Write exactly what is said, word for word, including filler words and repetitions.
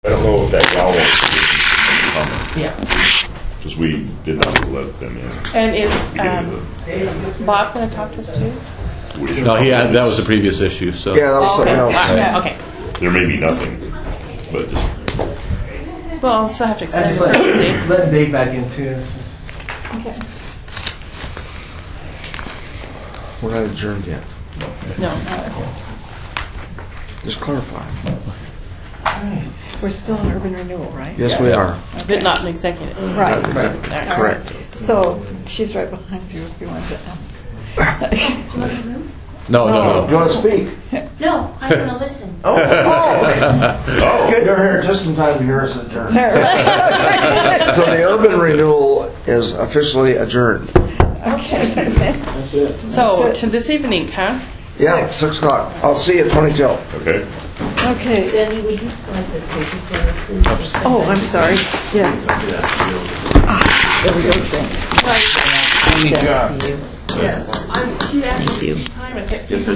I don't know if that gal wants to comment. Yeah. Because we did not let them in. And is Beginning um, of Bob going to talk to us too? the- we- No, he had, that was the previous issue. So Yeah, that was Oh, something okay. else. Wow. Okay. There may be nothing, but just, Well, I'll still have to I extend just it. let, See. letting Dave back in too. Okay. We're not adjourned yet. No. no. Just clarify. We're still on urban renewal, right? Yes, we are. But not an executive. Right. Right. Correct. So she's right behind you if you want to ask. no, no, You no. want to speak? No, I'm going to listen. Oh. You're here just in time to hear us adjourn. So the urban renewal is officially adjourned. So to this evening, huh? Yeah, six o'clock. I'll see you at twenty-two. okay. Okay. Sandy, would you slide the paper for us, please? Oh, I'm sorry. Yes. Ah, there we go. Thanks. Yes. She asked me time. I kept